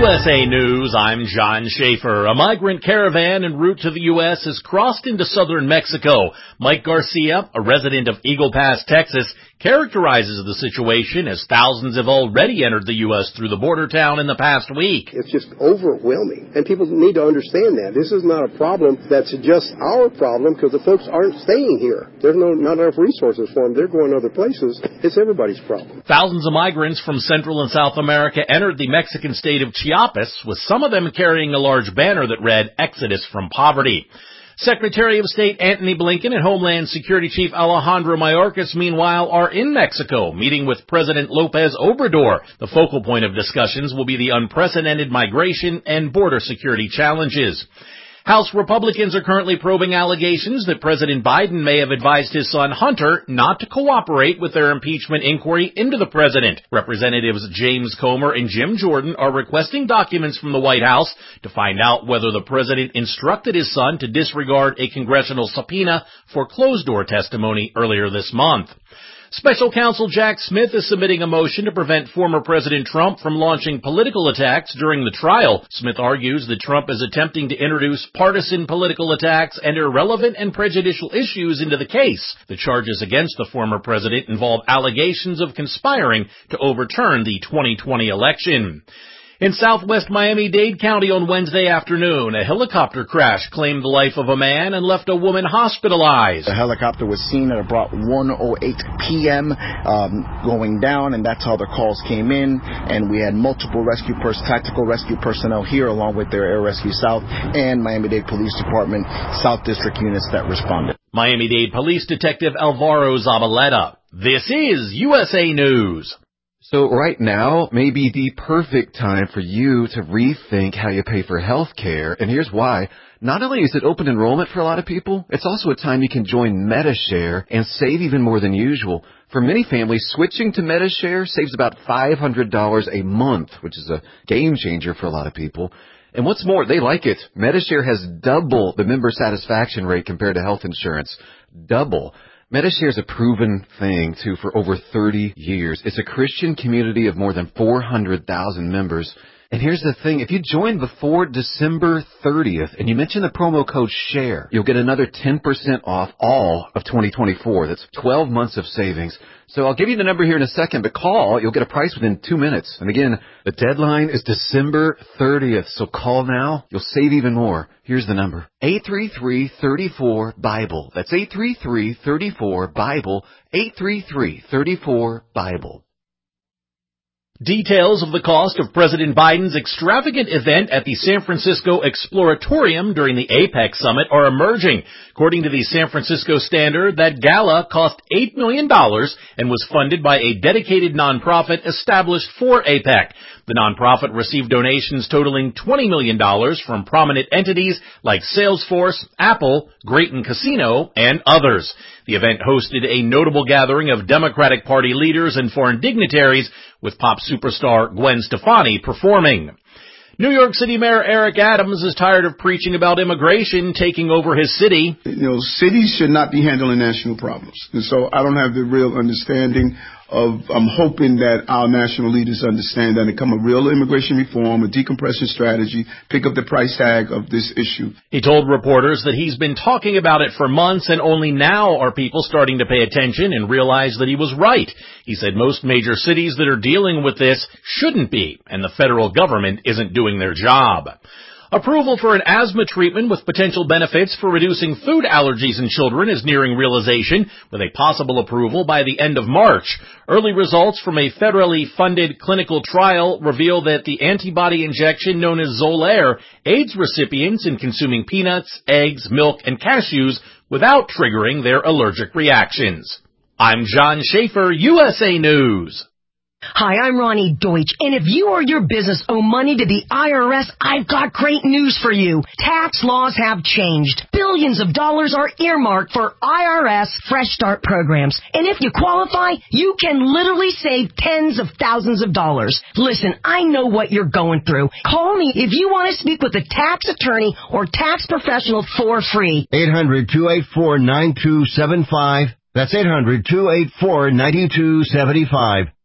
USA News, I'm John Schaefer. A migrant caravan en route to the U.S. has crossed into southern Mexico. Mike Garcia, a resident of Eagle Pass, Texas, characterizes the situation as thousands have already entered the U.S. through the border town in the past week. It's just overwhelming, and people need to understand that. This is not a problem that's just our problem because the folks aren't staying here. There's not enough resources for them. They're going other places. It's everybody's problem. Thousands of migrants from Central and South America entered the Mexican state of Chiapas, with some of them carrying a large banner that read, "Exodus from Poverty." Secretary of State Antony Blinken and Homeland Security Chief Alejandro Mayorkas, meanwhile, are in Mexico, meeting with President López Obrador. The focal point of discussions will be the unprecedented migration and border security challenges. House Republicans are currently probing allegations that President Biden may have advised his son Hunter not to cooperate with their impeachment inquiry into the president. Representatives James Comer and Jim Jordan are requesting documents from the White House to find out whether the president instructed his son to disregard a congressional subpoena for closed-door testimony earlier this month. Special Counsel Jack Smith is submitting a motion to prevent former President Trump from launching political attacks during the trial. Smith argues that Trump is attempting to introduce partisan political attacks and irrelevant and prejudicial issues into the case. The charges against the former president involve allegations of conspiring to overturn the 2020 election. In southwest Miami-Dade County on Wednesday afternoon, a helicopter crash claimed the life of a man and left a woman hospitalized. The helicopter was seen at about 1:08 p.m. Going down, and that's how the calls came in. And we had multiple tactical rescue personnel here, along with their Air Rescue South and Miami-Dade Police Department South District units that responded. Miami-Dade Police Detective Alvaro Zabaleta. This is USA News. So right now may be the perfect time for you to rethink how you pay for health care. And here's why. Not only is it open enrollment for a lot of people, it's also a time you can join Medi-Share and save even more than usual. For many families, switching to Medi-Share saves about $500 a month, which is a game changer for a lot of people. And what's more, they like it. Medi-Share has double the member satisfaction rate compared to health insurance. Double. Medi-Share is a proven thing, too, for over 30 years. It's a Christian community of more than 400,000 members. And here's the thing. If you join before December 30th and you mention the promo code SHARE, you'll get another 10% off all of 2024. That's 12 months of savings. So I'll give you the number here in a second, but call. You'll get a price within 2 minutes. And again, the deadline is December 30th. So call now. You'll save even more. Here's the number. 833-34-BIBLE. That's 833-34-BIBLE. 833-34-BIBLE. Details of the cost of President Biden's extravagant event at the San Francisco Exploratorium during the APEC summit are emerging. According to the San Francisco Standard, that gala cost $8 million and was funded by a dedicated nonprofit established for APEC. The nonprofit received donations totaling $20 million from prominent entities like Salesforce, Apple, Grayton Casino, and others. The event hosted a notable gathering of Democratic Party leaders and foreign dignitaries, with pop superstar Gwen Stefani performing. New York City Mayor Eric Adams is tired of preaching about immigration taking over his city. Cities should not be handling national problems. And so I don't have the real understanding I'm hoping that our national leaders understand that and come a real immigration reform, a decompression strategy, pick up the price tag of this issue. He told reporters that he's been talking about it for months, and only now are people starting to pay attention and realize that he was right. He said most major cities that are dealing with this shouldn't be, and the federal government isn't doing their job. Approval for an asthma treatment with potential benefits for reducing food allergies in children is nearing realization, with a possible approval by the end of March. Early results from a federally funded clinical trial reveal that the antibody injection known as Xolair aids recipients in consuming peanuts, eggs, milk, and cashews without triggering their allergic reactions. I'm John Schaefer, USA News. Hi, I'm Ronnie Deutsch, and if you or your business owe money to the IRS, I've got great news for you. Tax laws have changed. Billions of dollars are earmarked for IRS Fresh Start programs, and if you qualify, you can literally save tens of thousands of dollars. Listen, I know what you're going through. Call me if you want to speak with a tax attorney or tax professional for free. 800-284-9275. That's 800-284-9275.